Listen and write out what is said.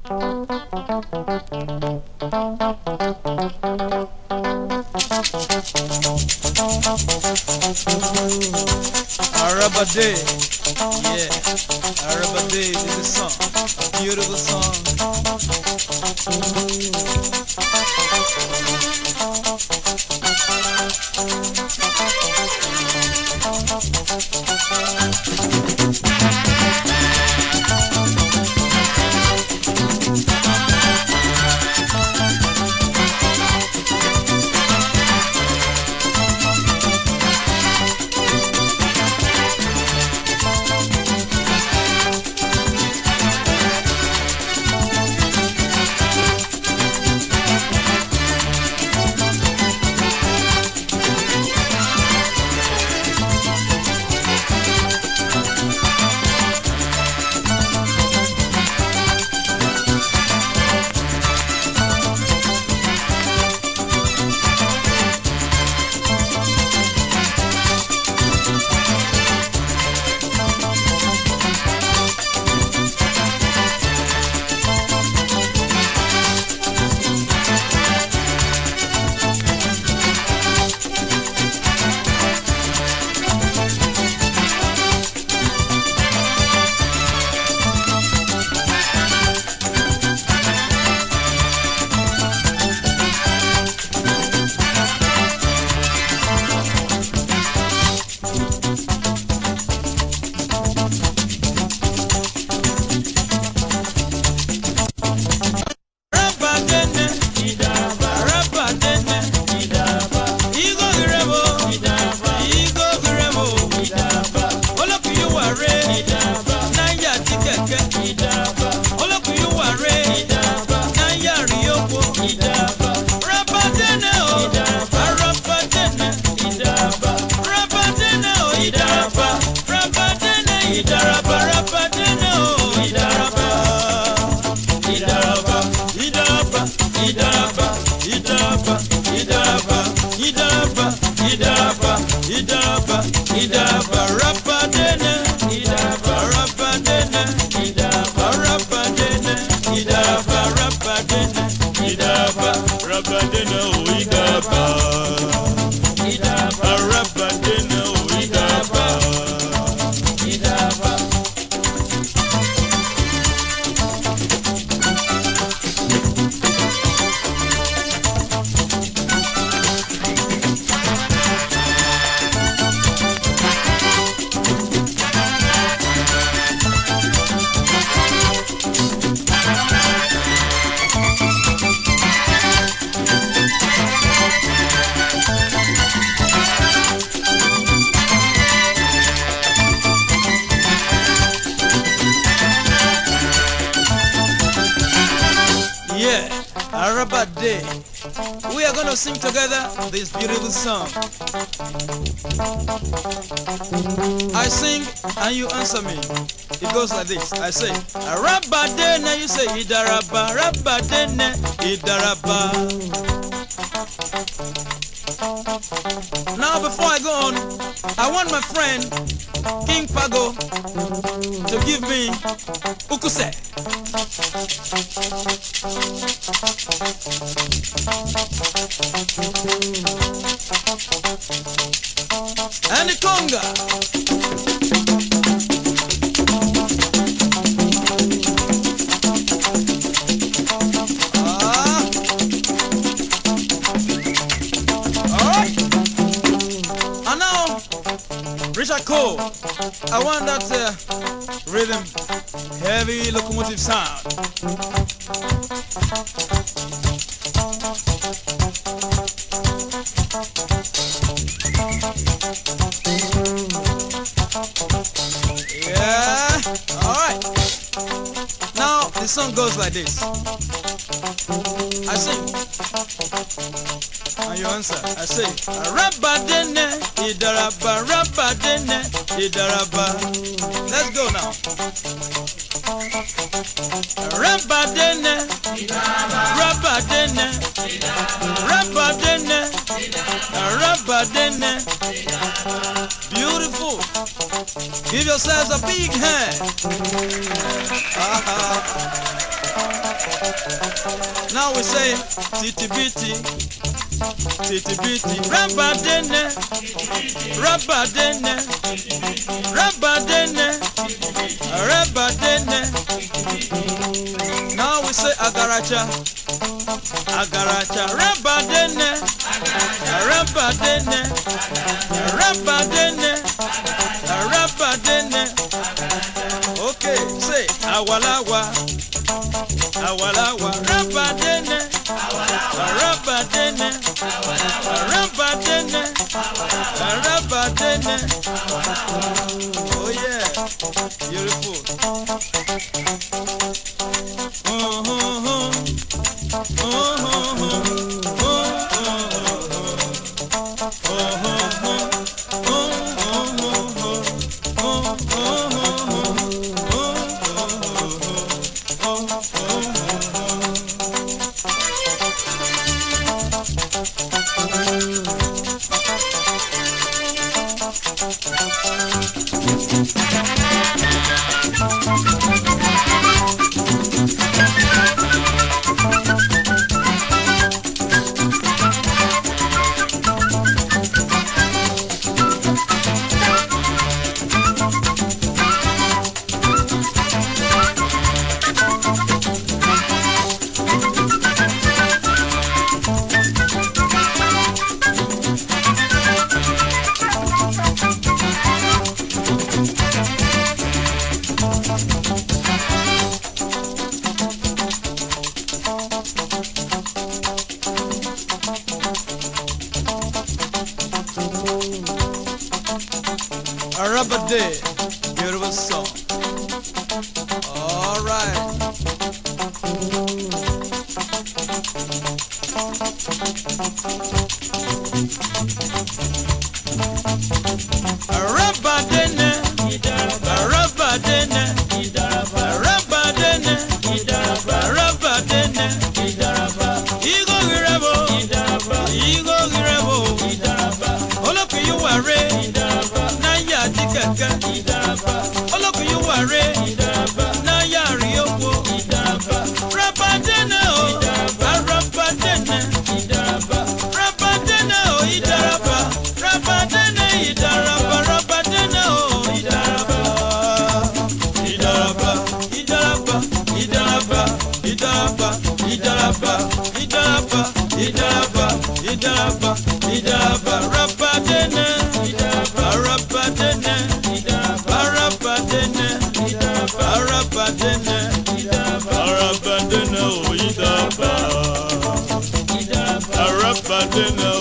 Arabade, yeah, Arabade is a song, a beautiful song. Yeah, Arabade. We are gonna sing together this beautiful song. I sing and you answer me. It goes like this. I say Arabade, now you say Idaraba, Arabade, Idaraba. Now before I go on, I want my friend King Pago to give me Ukuse. And the conga. Alright. And now, Richard Cole, I want that rhythm, heavy locomotive sound. Yeah, alright. Now the song goes like this. I sing and you answer. I say Rabadene, Idaraba, Rabadene, Idaraba. Let's go now. Rabadene, Rabadene, Rabadene, Rabadene. Beautiful. Give yourselves a big hand. Now we say titibiti, titibiti, rabadene, rabadene, rabadene, rabadene. Now we say agaracha, agaracha, rabadene, rabadene, rabadene, rabadene. Okay, say awalawa, awalawa, rabadene, rabadene, rabadene, rabadene. Oh yeah, beautiful. Arabade, beautiful song. All right. Arabadene, Arabadene, Arabadene, Arabadene, Igo girebo, Igo girebo, Oloku you are. Oloku you are na yari owo rabadene o rabadene rabadene o idaraba rabadene idaraba rabadene o idaraba idaraba idaraba idaraba idaraba idaraba idaraba idaraba idaraba idaraba rabadene idaraba rabadene Arabadene, Arabadene, Arabadene, oh, Idaba, Arabadene.